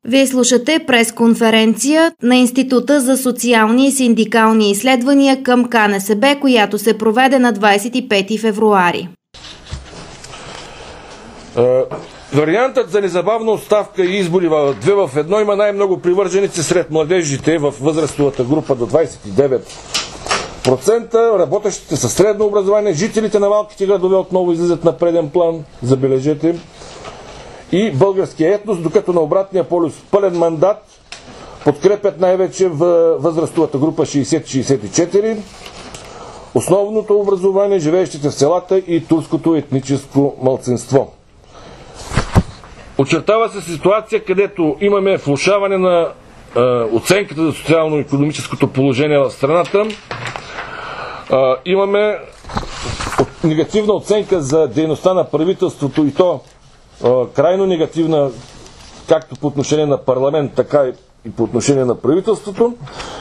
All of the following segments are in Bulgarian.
Вие слушате пресконференция на Института за социални и синдикални изследвания към КНСБ, която се проведе на 25 февруари. Вариантът за незабавна оставка и избори в 2 в 1 има най-много привърженици сред младежите в възрастовата група до 29%. Работещите със средно образование, жителите на малките градове отново излизат на преден план, забележете, и българския етнос, докато на обратния полюс пълен мандат подкрепят най-вече в възрастовата група 60-64, основното образование, живеещите в селата и турското етническо малцинство. Очертава се ситуация, където имаме влошаване на оценката за социално-икономическото положение в страната. Имаме негативна оценка за дейността на правителството и то крайно негативна, както по отношение на парламент, така и по отношение на правителството.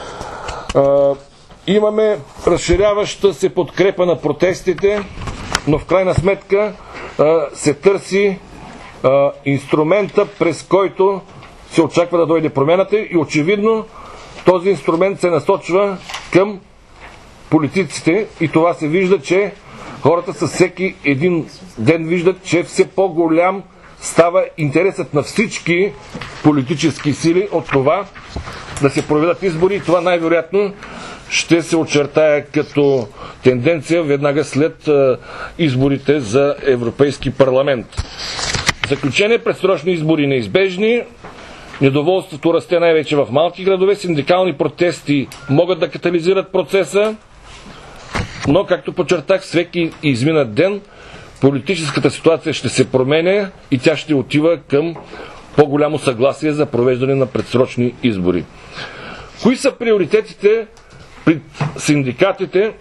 Имаме разширяваща се подкрепа на протестите, но в крайна сметка се търси инструмента, през който се очаква да дойде промяната, и очевидно този инструмент се насочва към политиците и това се вижда, че хората със всеки един ден виждат, че все по-голям става интересът на всички политически сили от това да се проведат избори, и това най-вероятно ще се очертая като тенденция веднага след изборите за Европейски парламент. В заключение, предсрочни избори неизбежни, недоволството расте най-вече в малки градове, синдикални протести могат да катализират процеса, но, както подчертах, всеки изминат ден политическата ситуация ще се променя и тя ще отива към по-голямо съгласие за провеждане на предсрочни избори. Кои са приоритетите при синдикатите?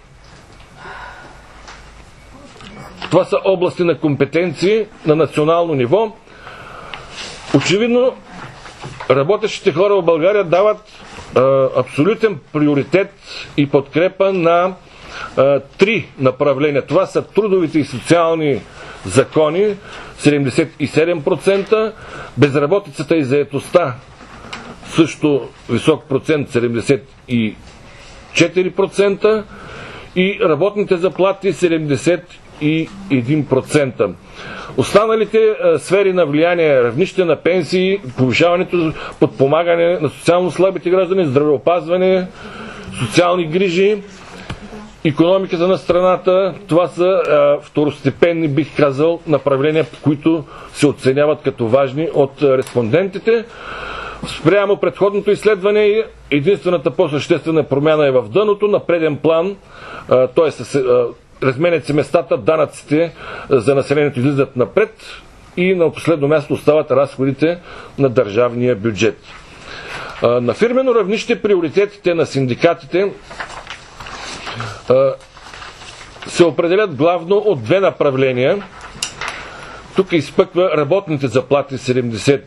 Това са области на компетенции на национално ниво. Очевидно, работещите хора в България дават абсолютен приоритет и подкрепа на 3 направления. Това са трудовите и социални закони 77%, безработицата и заетостта също висок процент 74% и работните заплати 71%. Останалите сфери на влияние, равнище на пенсии, повишаването, подпомагане на социално слабите граждани, здравеопазване, социални грижи, икономиката на страната, това са второстепенни, бих казал, направления, които се оценяват като важни от респондентите. Спрямо предходното изследване, единствената по-съществена промяна е в дъното, на преден план, т.е. разменят се местата, данъците за населението излизат напред и на последно място остават разходите на държавния бюджет. На фирмено равнище приоритетите на синдикатите се определят главно от 2 направления. Тук изпъква работните заплати 72%,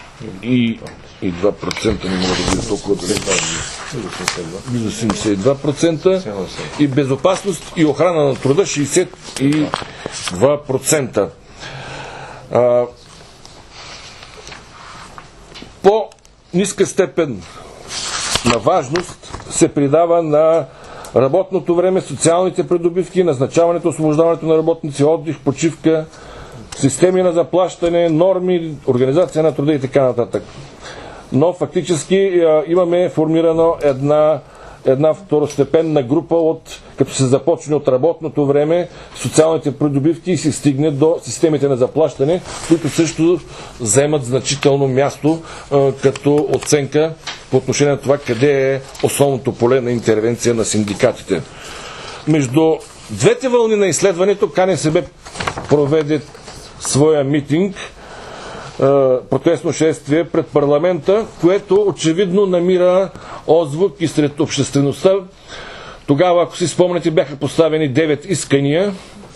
не мога да видя толкова близо 72%, и безопасност и охрана на труда 62%. По ниска степен на важност се придава на работното време, социалните придобивки, назначаването, освобождаването на работници, отдих, почивка, системи на заплащане, норми, организация на труда и така нататък. Но фактически имаме формирано една второстепенна група, като се започне от работното време, социалните придобивки и се стигне до системите на заплащане, които също заемат значително място като оценка по отношение на това къде е основното поле на интервенция на синдикатите. Между двете вълни на изследването КНСБ проведе своя митинг, протестно шествие пред парламента, което очевидно намира отзвук и сред обществеността. Тогава, ако си спомняте, бяха поставени 9 искания.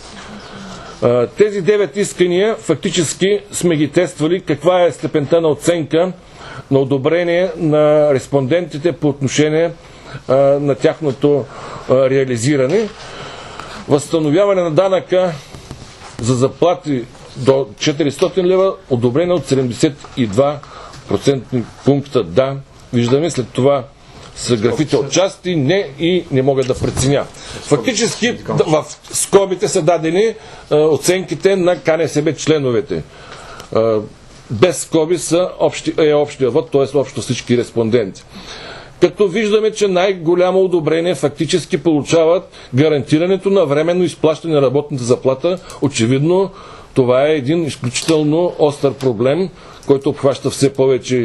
Тези 9 искания фактически сме ги тествали каква е степента на оценка на одобрение на респондентите по отношение на тяхното реализиране. Възстановяване на данъка за заплати до 400 лева, одобрение от 72%. процентни пункта да. Виждаме, след това са графите от части, не и не могат да преценя. Фактически в скобите са дадени оценките на КНСБ членовете. Без скоби са общия вод, т.е. общо всички респонденти. Като виждаме, че най-голямо одобрение фактически получават гарантирането на временно изплащане на работната заплата. Очевидно, това е един изключително остър проблем, който обхваща все повече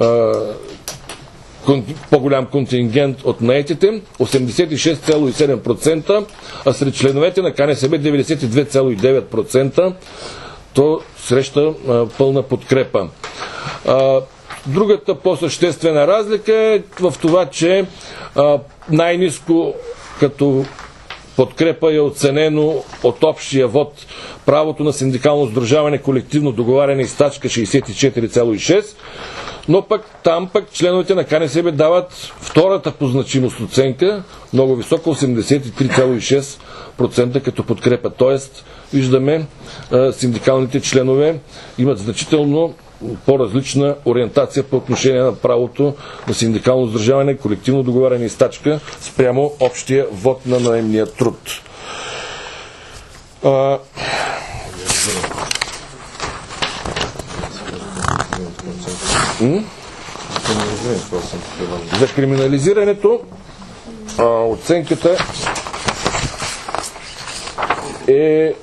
по-голям контингент от наетите, 86,7%, а сред членовете на КНСБ 92,9%. То среща пълна подкрепа. Другата по-съществена разлика е в това, че най-ниско като подкрепа е оценено от общия вод правото на синдикално сдружаване, колективно договаряне и стачка 64,6%, но там членовете на КНСБ дават втората по значимост оценка, много висока, 83,6% като подкрепа. Тоест, виждаме, синдикалните членове имат значително по-различна ориентация по отношение на правото на синдикално сдружаване, колективно договаряне и стачка спрямо общия вод на наемния труд. За криминализирането оценката е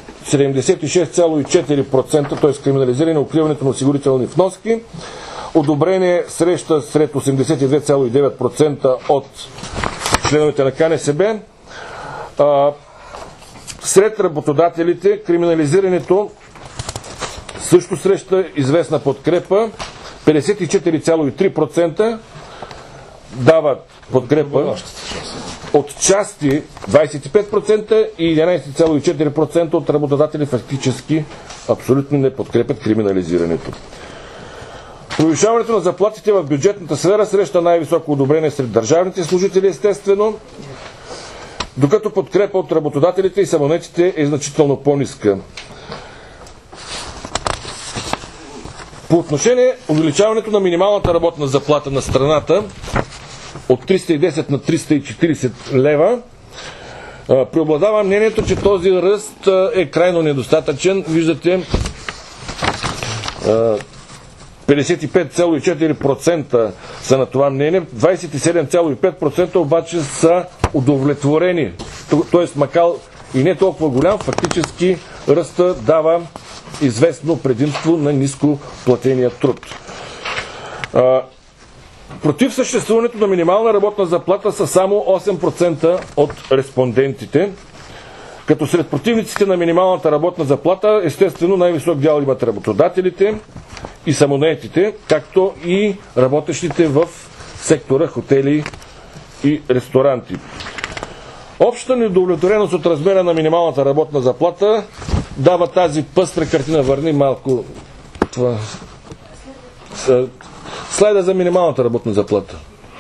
76,4%, т.е. криминализиране укриването на осигурителни вноски. Одобрение среща сред 82,9% от членовете на КНСБ. Сред работодателите криминализирането също среща известна подкрепа. 54,3% дават подкрепа, от части 25% и 11,4% от работодатели фактически абсолютно не подкрепят криминализирането. Повишаването на заплатите в бюджетната сфера среща най-високо одобрение сред държавните служители, естествено, докато подкрепа от работодателите и самонаетите е значително по-ниска. По отношение увеличаването на минималната работна заплата на страната от 310 на 340 лева, преобладава мнението, че този ръст е крайно недостатъчен. Виждате, 55,4% са на това мнение, 27,5% обаче са удовлетворени. Тоест, макар и не толкова голям, фактически ръста дава известно предимство на ниско платения труд. Против съществуването на минимална работна заплата са само 8% от респондентите, като сред противниците на минималната работна заплата естествено най-висок дял имат работодателите и самонаетите, както и работещите в сектора хотели и ресторанти. Общата недовлетвореност от размера на минималната работна заплата дава тази пъстра картина. Върни малко това. Слайда за минималната работна заплата.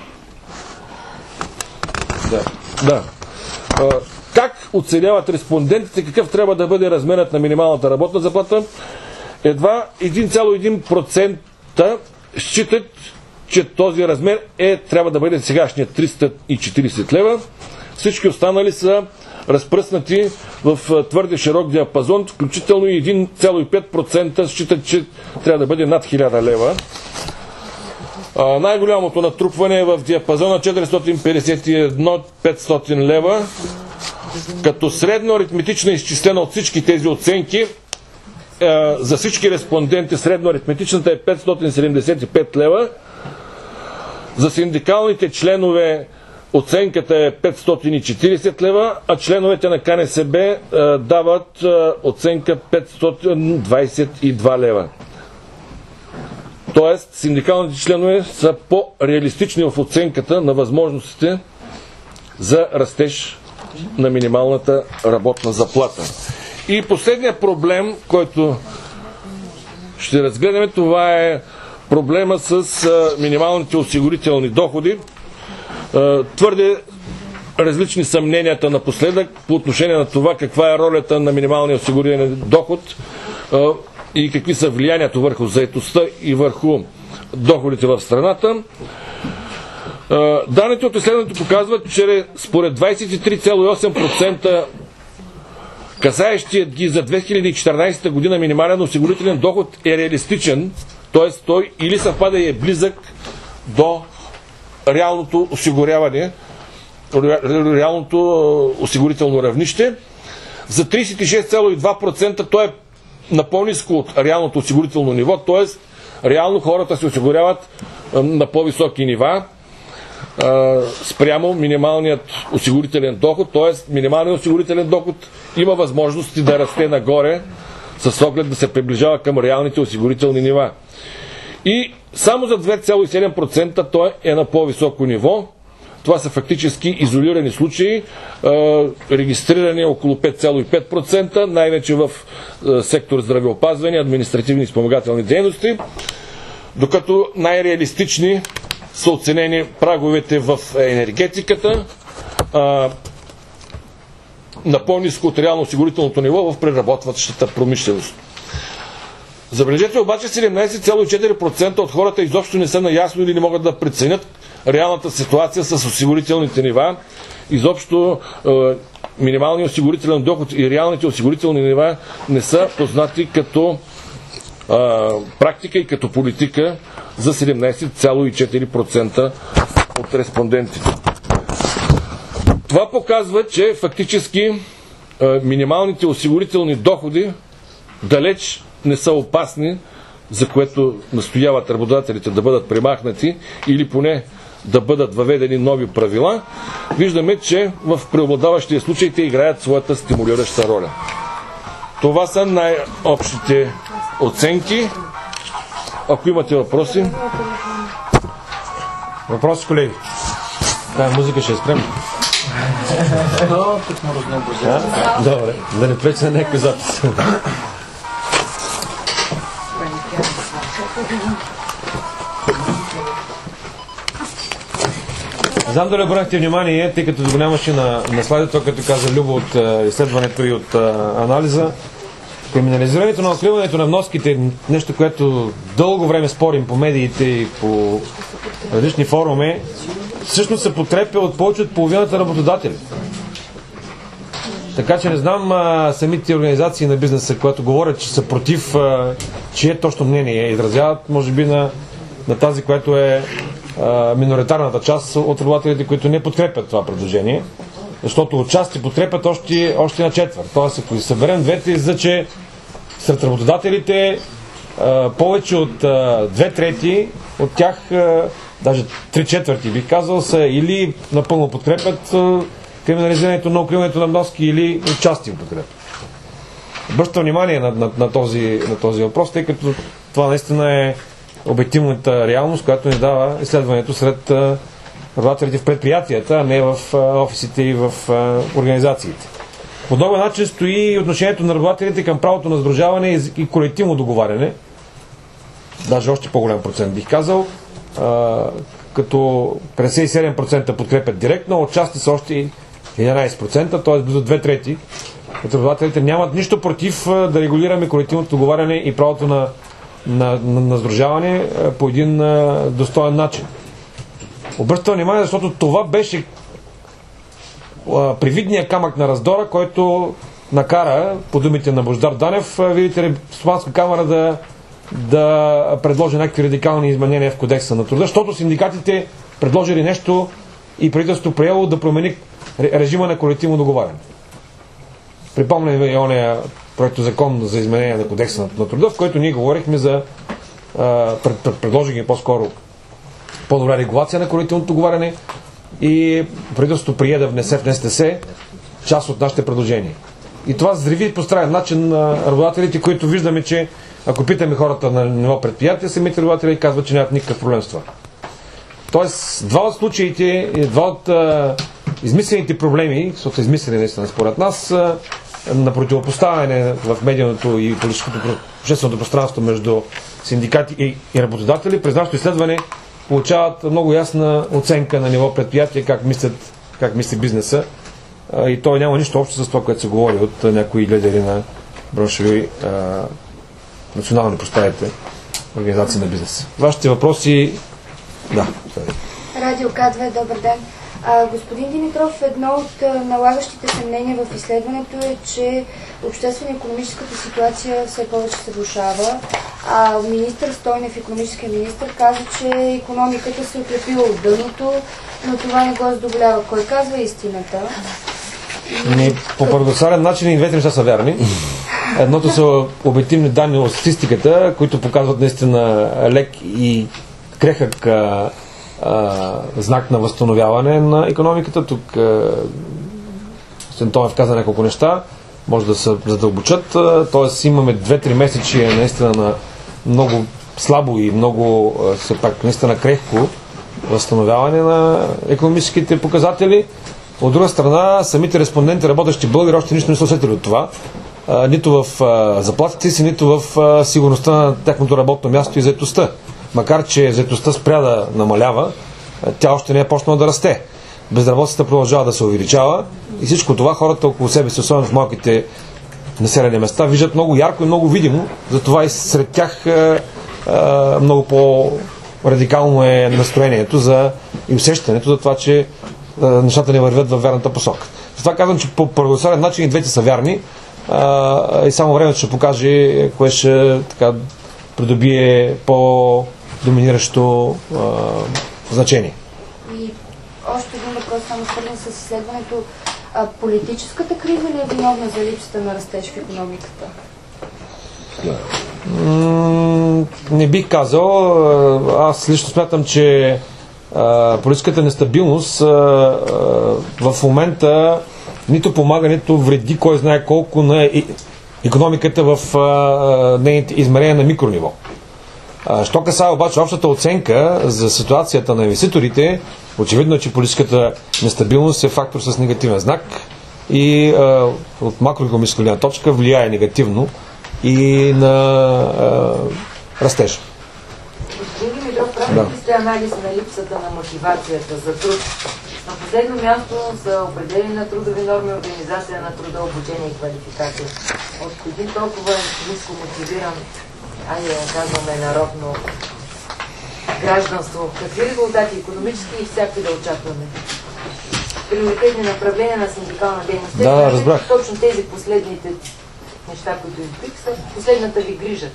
Да. Как оценяват респондентите какъв трябва да бъде размерът на минималната работна заплата? Едва 1,1% считат, че този размер трябва да бъде сегашният 340 лева. Всички останали са разпръснати в твърде широк диапазон, включително и 1,5% считат, че трябва да бъде над 1000 лева. Най-голямото натрупване е в диапазона 451-500 лева, като средно аритметична изчислена от всички тези оценки, за всички респонденти средно аритметичната е 575 лева, за синдикалните членове оценката е 540 лева, а членовете на КНСБ дават оценка 522 лева. Тоест, синдикалните членове са по-реалистични в оценката на възможностите за растеж на минималната работна заплата. И последният проблем, който ще разгледаме, това е проблема с минималните осигурителни доходи. Твърде различни са мненията напоследък по отношение на това каква е ролята на минималния осигурителен доход и какви са влиянието върху заетостта и върху доходите в страната. Данните от изследването показват, че според 23,8% касаещият ги за 2014 година минимален осигурителен доход е реалистичен, т.е. той или съвпада и е близък до реалното осигуряване, реалното осигурително равнище. За 36,2% той е на по-ниско от реалното осигурително ниво, т.е. реално хората се осигуряват на по-високи нива спрямо минималният осигурителен доход, т.е. минималният осигурителен доход има възможности да расте нагоре с оглед да се приближава към реалните осигурителни нива. И само за 2,7% той е на по-високо ниво. Това са фактически изолирани случаи, регистрирани около 5,5%, най-вече в сектор здравеопазване, административни и спомагателни дейности, докато най-реалистични са оценени праговете в енергетиката, на по-ниско от реално осигурителното ниво в преработващата промишленост. Забележете обаче, 17,4% от хората изобщо не са наясно или не могат да преценят реалната ситуация с осигурителните нива. Изобщо минималният осигурителен доход и реалните осигурителни нива не са познати като практика и като политика за 17,4% от респондентите. Това показва, че фактически минималните осигурителни доходи далеч не са опасни, за което настояват работодателите да бъдат премахнати или поне да бъдат въведени нови правила. Виждаме, че в преобладаващия случай те играят своята стимулираща роля. Това са най-общите оценки. Ако имате въпроси. Въпроси, колеги? Тая музика ще спрем. Добре, да не пречи на някой запис. Знам дали обърнахте внимание, тъй като го нямаше на слайдото, като каза Любо от изследването и от анализа. Криминализирането на укриването на вноските, нещо, което дълго време спорим по медиите и по различни форуми, всъщност се подкрепя от повече от половината работодатели. Така че не знам самите организации на бизнеса, които говорят, че са против, чие точно мнение изразяват, може би на тази, която е миноритарната част от работодателите, които не подкрепят това предложение, защото отчасти подкрепят още на четвърт. Тоест, ако съберем двете, излиза, че сред работодателите повече от 2/3 от тях, даже 3/4 бих казал, са или напълно подкрепят криминализирането на укриването на вноски, или отчасти подкрепят. Обръщам внимание на този въпрос, тъй като това наистина е обективната реалност, която ни дава изследването сред работодателите в предприятията, а не в офисите и в организациите. По подобен начин стои отношението на работодателите към правото на сдружаване и колективно договаряне, даже още по-голям процент бих казал, като 57% подкрепят директно, отчасти са още 11%, т.е. близо 2/3 от работодателите нямат нищо против да регулираме колективното договаряне и правото на сдружаване по един достоен начин. Обръщам внимание, защото това беше привидния камък на раздора, който накара, по думите на Божидар Данев, видите ли, Стопанска камара да предложи някакви радикални изменения в Кодекса на труда, защото синдикатите предложили нещо и правителството приело да промени режима на колективно договаряне. Припомням ви ония проектозакон за изменение на Кодекса на труда, в който ние говорихме за предложихме по-скоро по-добра регулация на колективното договаряне и правителството прие да внесе в НСТС част от нашите предложения. И това взриви по странен начин на работодателите, които виждаме, че ако питаме хората на ниво предприятия, самите работодатели казват, че нямат никакъв проблем с това. Тоест, два от случаите, два от измислените проблеми, защото са измислени наистина според нас, на противопоставяне в медийното и политическото общественото пространство между синдикати и работодатели, през нашето изследване получават много ясна оценка на ниво предприятия, как мисли бизнеса. И той няма нищо общо с това, което се говори от някои лидери на браншови национални организации на бизнеса. Вашите въпроси... Да. Радио К2, добър ден. Господин Димитров, едно от налагащите се мнения в изследването е, че обществено-икономическата ситуация все повече се влошава. Министър Стойнев, икономическия министър, каза, че икономиката се отлепила от дъното, но това не го задоволява. Кой казва истината? По парадоксален начин и двете неща са вярни. Едното са обективни данни от статистиката, които показват наистина лек и крехък знак на възстановяване на икономиката. Тук Сентонев каза няколко неща, може да се задълбочат. Т.е. имаме 2-3 месечи наистина на много слабо и много все пак наистина крехко възстановяване на икономическите показатели. От друга страна, самите респонденти, работещи българи, още нищо не са усетили от това. Нито в заплатите си, нито в сигурността на тяхното работно място и заетостта. Макар че заетостта спря да намалява, тя още не е почнала да расте. Безработицата продължава да се увеличава и всичко това хората около себе си, особено в малките населени места, виждат много ярко и много видимо. Затова и сред тях много по-радикално е настроението и усещането за това, че нещата не вървят във вярната посока. Затова казвам, че по парадоксален начин и двете са вярни и само времето ще покаже кое ще придобие по-доминиращо значение. И още един въпрос, само свързан с изследването. Политическата криза ли е виновна за липсата на растеж в икономиката? Не бих казал. Аз лично смятам, че политическата нестабилност в момента нито помага, нито вреди кой знае колко на икономиката в нейните измерения на микрониво. Що касае обаче общата оценка за ситуацията на инвеститорите, очевидно е, че политическата нестабилност е фактор с негативен знак и от макроикономическа гледна точка влияе негативно и на растежа. Господин Димитров, правите сте анализ на липсата на мотивацията за труд. На последно място за определение на трудови норми, организация на труда, обучение и квалификация. От един толкова ниско мотивиран, айде да казваме народно гражданство, какви резултати икономически и всякакви да очакваме? Приоритетни направления на синдикална дейност. Да, разбрах. Точно тези последните неща, които избих, са последната ви грижа.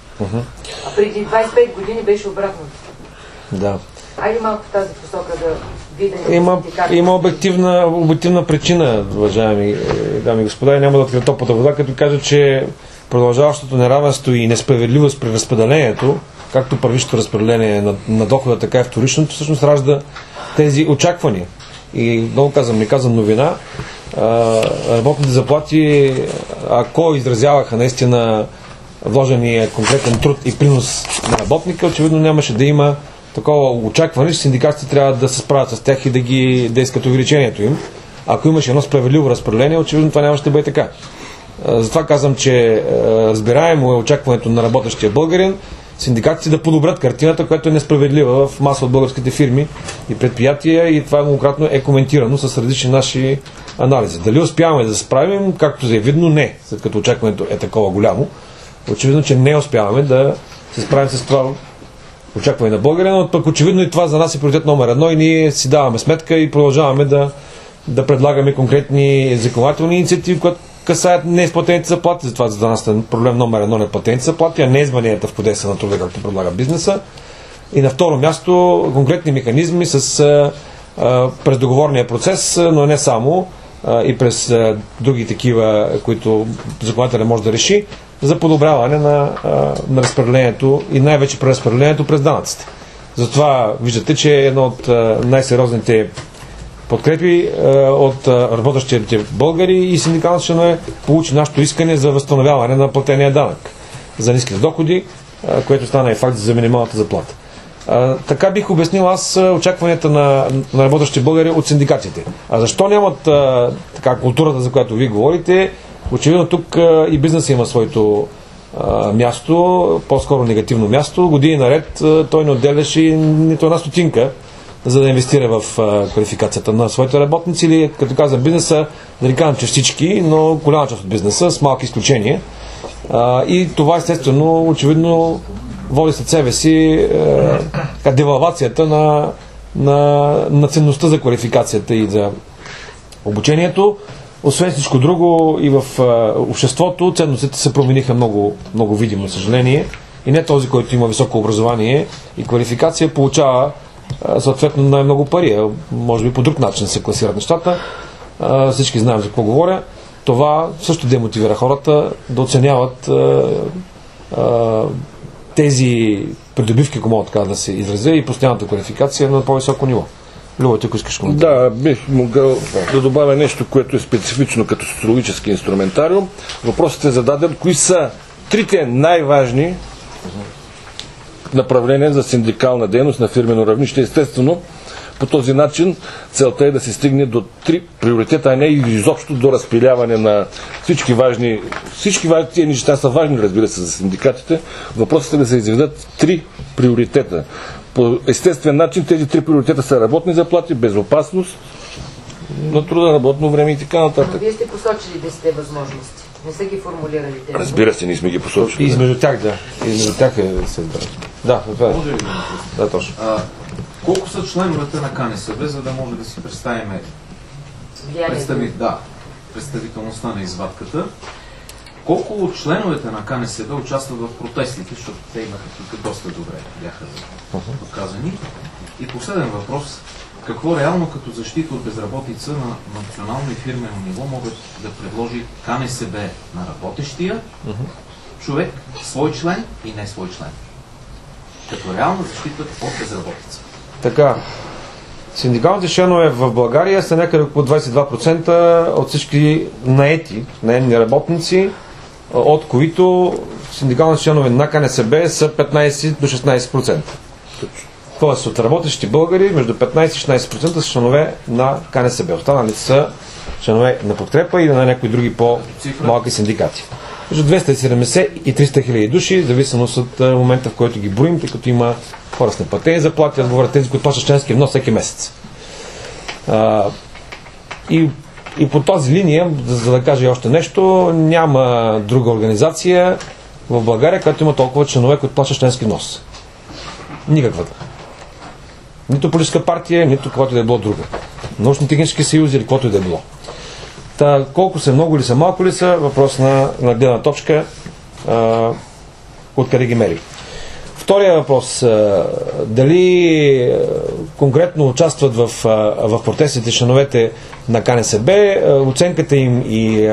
А преди 25 години беше обратното. Да. Айде малко в тази посока да видим. Има обективна причина, уважаеми дами и господа, и няма да открия топлата вода, като кажа, че продължаващото неравенство и несправедливост при разпределението, както първичното разпределение на дохода, така и вторичното, всъщност ражда тези очаквания. И много не казвам новина, работните заплати, ако изразяваха наистина вложения конкретен труд и принос на работника, очевидно нямаше да има такова очакване, че синдикатите трябва да се справят с тях и да ги действат увеличението им. Ако имаше едно справедливо разпределение, очевидно това нямаше да бъде така. Затова казвам, че разбираемо е очакването на работещия българин синдикатите да подобрят картината, която е несправедлива в маса от българските фирми и предприятия, и това многократно е коментирано с различни наши анализи. Дали успяваме да се справим, както е видно, не, след като очакването е такова голямо. Очевидно, че не успяваме да се справим с това очакване на българина, но пък очевидно и това за нас е приоритет номер 1 и ние си даваме сметка и продължаваме да предлагаме конкретни законодателни инициативи, които касаят неизплатените заплати. Затова за нас е проблем номер 1 неплатените заплати, а не измененията в кодекса на труда, както предлага бизнеса. И на второ място конкретни механизми през договорния процес, но не само, и през други такива, които законодателят може да реши, за подобряване на разпределението и най-вече преразпределението през данъците. Затова виждате, че едно от най-сериозните подкрепи от работещите българи и синдикални членове получи нашето искане за възстановяване на платения данък за ниските доходи, което стана и факт за минималната заплата. Така бих обяснил аз очакванията на работещите българи от синдикатите. А защо нямат така културата, за която вие говорите? Очевидно тук и бизнесът има своето място, по-скоро негативно място. Години наред той не отделяше нито една стотинка, за да инвестира в квалификацията на своите работници, или като казвам бизнеса, да не казвам, че всички, но голяма част от бизнеса, с малки изключения. И това естествено, очевидно, води след себе си девалвацията на ценността за квалификацията и за обучението. Освен всичко друго, и в обществото ценностите се промениха много, много видимо, съжаление. И не този, който има високо образование и квалификация, получава съответно най-много пари. Може би по друг начин се класират нещата. Всички знаем за какво говоря. Това също демотивира хората да оценяват тези придобивки, ако мога така да се изразя, и постоянната квалификация на по-високо ниво. Любо, ти ако искаш коментар. Да, бих могъл да добавя нещо, което е специфично като социологически инструментариум. Въпросът е зададен: кои са трите най-важни направления за синдикална дейност на фирмено равнище? Естествено, по този начин целта е да се стигне до 3 приоритета, а не изобщо до разпиляване на всички важни. Тия неща са важни, разбира се, за синдикатите. Въпросът е да се изведат 3 приоритета. По естествен начин тези 3 приоритета са работни заплати, безопасност на труда, работно време и така нататък. Но вие сте посочили 10 възможности. Не са ги формулирали те. Разбира се, ние сме ги посочили. И измежду тях, да. Измежду тях е създадено. Да, това е. Да, точно. Колко са членовете на КНСБ, за да може да си представим представителността на извадката? Колко от членовете на КНСБ участват в протестите, защото те имаха тук доста добре, бяха доказани. И последен въпрос: какво реално като защита от безработица на национално и фирмено ниво могат да предложи КНСБ на работещия човек, свой член и не свой член? Като реална защита от безработица. Така, синдикалните членове в България са някъде по 22% от всички наемни работници, от които синдикалните членове на КНСБ са 15 до 16%. Тоест от работещи българи между 15 и 16% са членове на КНСБ. Останалите са членове на Подкрепа и на някои други по-малки синдикати. Между 270 и 300 хиляди души, в зависимост от момента, в който ги броим, тъй като има хора с неплатени заплати, аз говоря тези, които плащат членски внос всеки месец. И по тази линия, за да кажа още нещо, няма друга организация в България, която има толкова членове, които плащат членски внос. Никаквата. Нито политическа партия, нито каквото и да е било друга. Научно-технически съюз или каквото и да е било. Колко са много или са малко ли са, въпрос на гледна точка откъде ги мери. Втория въпрос: дали конкретно участват в протестите членовете на КНСБ, оценката им и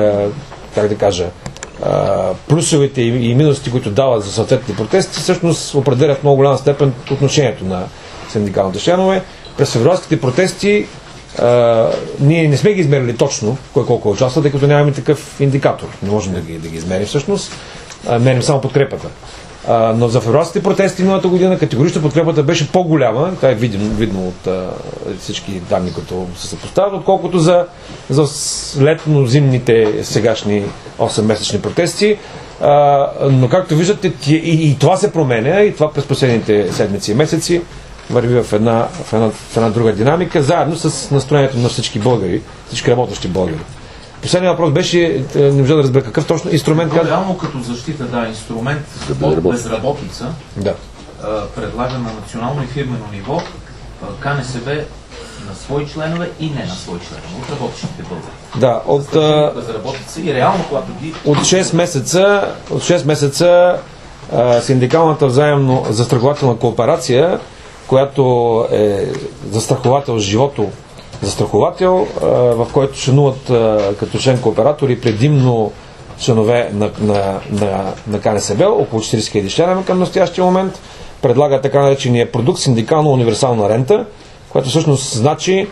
плюсовете и минусите, които дават за съответните протести, всъщност определят много голяма степен отношението на синдикалните членове. През февруарските протести ние не сме ги измерили точно кой колко участва, тъй като нямаме такъв индикатор. Не можем да ги измерим всъщност. Мерим само подкрепата. Но за февруарските протести миналата година категорично подкрепата беше по-голяма, това е видно от всички данни, които се съпоставят, отколкото за летно-зимните сегашни 8-месечни протести. Но както виждате, и това се променя, и това през последните седмици и месеци върви в една друга динамика, заедно с настроението на всички българи, всички работещи българи. Последният въпрос беше, не можа да разбера какъв точно инструмент. Реално като защита, инструмент от безработица, предлага на национално и фирмено ниво КНСБ на свои членове и не на свои членове, от работещите българи. Да, от безработица и реално, когато ги... От 6 месеца синдикалната взаимно застрахователна кооперация, която е застраховател с живото застраховател, в който членуват като член кооператори предимно членове на КНСБ, около 40 000 члена към настоящия момент, предлага така наречения продукт синдикална универсална рента, което всъщност значи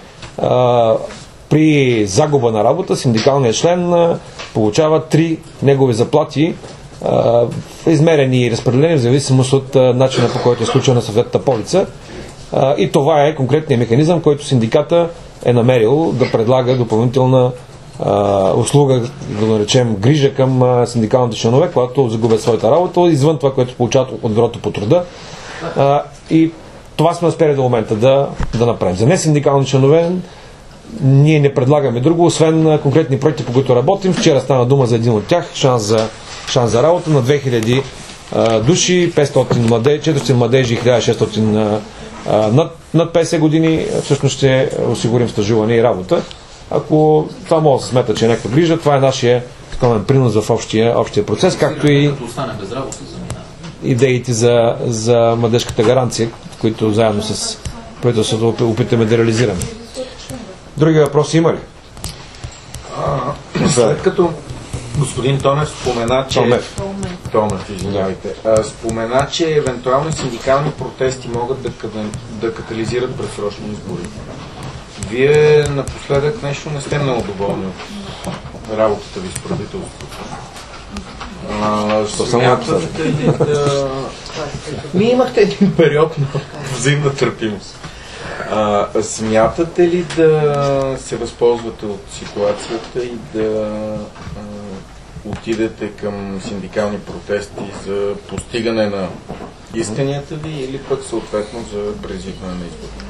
при загуба на работа синдикалният член получава 3 негови заплати, измерени и разпределени в зависимост от начина, по който е случена съответната полица. И това е конкретният механизъм, който синдиката е намерил да предлага допълнителна услуга, да го наречем грижа към синдикалните членове, когато загубят своята работа, извън това, което получават от бюрото по труда. И това сме успели до момента да направим. За несиндикални членове ние не предлагаме друго, освен конкретни проекти, по които работим. Вчера стана дума за един от тях, шанс за работа на 2000 души, 400 младежи и 1600 над 50 години, всъщност ще осигурим стажуване и работа. Ако това може да се смята, че е някаква грижа, това е нашия скромен принос в общия процес, както и идеите за младежката гаранция, които заедно с правителството опитаме да реализираме. Други въпроси има ли? След като господин Тонев спомена, че... Томев, извинявайте. Спомена, че евентуални синдикални протести могат да катализират предсрочни избори. Вие напоследък нещо не сте много доволни от работата ви с правителството. Смятате ли да... Вие имахте един период на взаимна търпимост. Смятате ли да се възползвате от ситуацията и да отидете към синдикални протести за постигане на исканията ви или пък съответно за предизвикване на избори?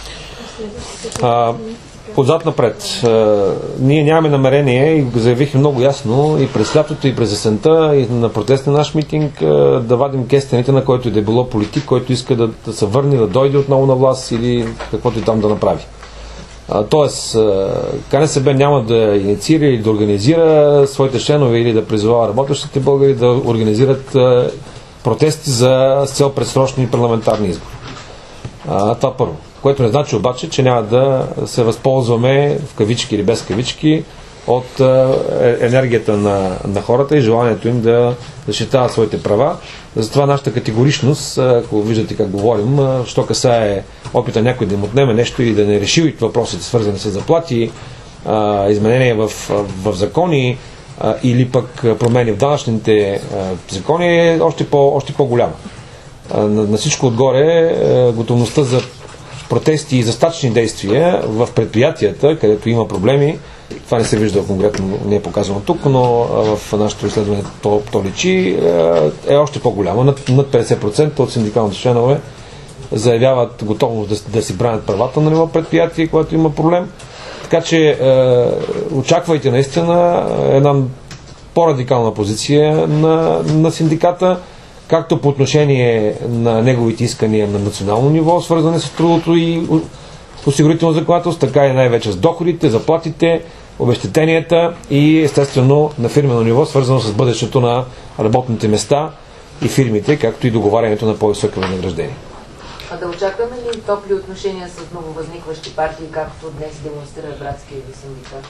Отзад напред. Ние нямаме намерение и го заявихме много ясно и през лятото, и през есента, и на протест на наш митинг да вадим кестените, на който и да е било политик, който иска да се върне, да дойде отново на власт или каквото и там да направи. Тоест, КНСБ няма да инициира или да организира своите членове или да призовава работещите българи да организират протести с цел предсрочни парламентарни избори. Това първо. Което не значи обаче, че няма да се възползваме в кавички или без кавички от енергията на хората и желанието им да защитават своите права. Затова нашата категоричност, ако виждате как говорим, що касае опита някой да им отнеме нещо или да не реши въпросите, свързани с заплати, изменения в закони или пък промени в данъчните закони, е още по-голяма. На всичко отгоре готовността за протести и за стачни действия в предприятията, където има проблеми, това не се вижда конкретно, не е показано тук, но в нашето изследване то личи, е още по-голямо. Над 50% от синдикалните членове заявяват готовност да си бранят правата на ниво предприятие, когато има проблем. Така че очаквайте наистина една по-радикална позиция на синдиката, както по отношение на неговите искания на национално ниво, свързани с трудото и осигурително законодателство, така и най-вече с доходите, заплатите, обезщетенията и естествено на фирмено ниво, свързано с бъдещето на работните места и фирмите, както и договарянето на по-високи възнаграждения. А да очакваме ли топли отношения с нововъзникващи партии, както днес демонстрира братския ви синдикат?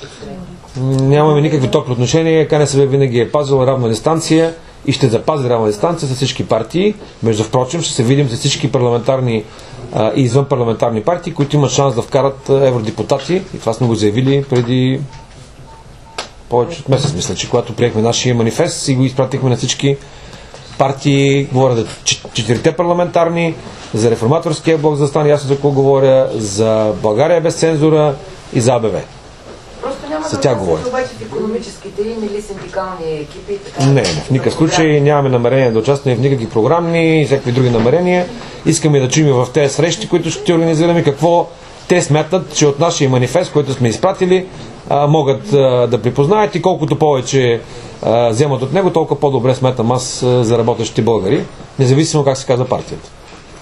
Нямаме никакви топли отношения. КНСБ винаги е пазила равна дистанция и ще запази равна дистанция с всички партии. Между впрочем, ще се видим с всички парламентарни и извън парламентарни партии, които имат шанс да вкарат евродепутати. И това сме го заявили преди повече от месец, мисля, че когато приехме нашия манифест и го изпратихме на всички партии, говоря за 4-те парламентарни, за реформаторския блок, за да стане ясно за какво говоря, за България без цензура и за АБВ. За тях говоря. Обаче в икономическите или синдикални екипи? Така, не, в никакъв случай нямаме намерение да участваме в никакви програмни и всякакви други намерения. Искаме да чуем в тези срещи, които ще организираме, какво те смятат, че от нашия манифест, който сме изпратили, могат да припознаят и колкото повече вземат от него, толкова по-добре смятам аз за работещите българи, независимо как се казва партията.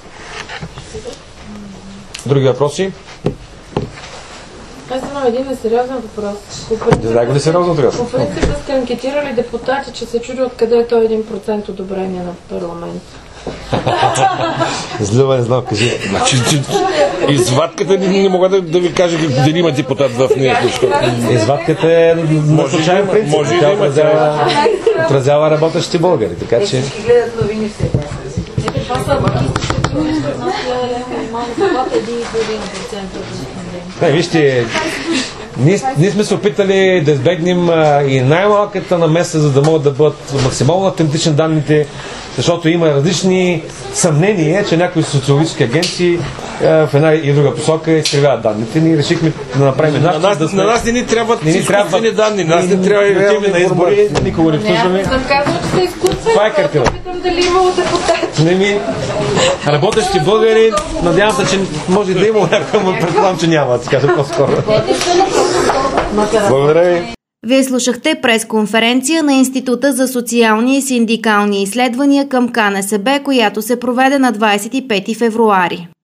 Други въпроси? Аз имам един несериозен въпрос. По принцип сте анкетирали депутати, че се чуди откъде е той 1% одобрение на парламент. Злива не знам, кажи. Извадката не мога да ви кажа дали има депутат в нея. Извадката е на случайен принцип. Тя отразява работещите българи. Така че... Всички гледат новини все. Това са анкетистите, които ще отнася минимална заплата 1,5%. Вижте, ние сме се опитали да избегнем и най-малката намеса, за да могат да бъдат максимално автентични данните, защото има различни съмнения, че някои социологически агенции в една и друга посока изкривяват данните. Ние решихме да направим начин. На нас не ни трябват изкуствени данни, нас не трябва и отиваме на избори, никога не обслужваме. Не съм казала, че са изкуствени, това е картина. Питам дали имало депутати. Работещи българи, надявам се, че може да има някакъв, но предполагам, че няма, да си кажа по-скоро. Благодаря ви. Вие слушахте пресконференция на Института за социални и синдикални изследвания към КНСБ, която се проведе на 25 февруари.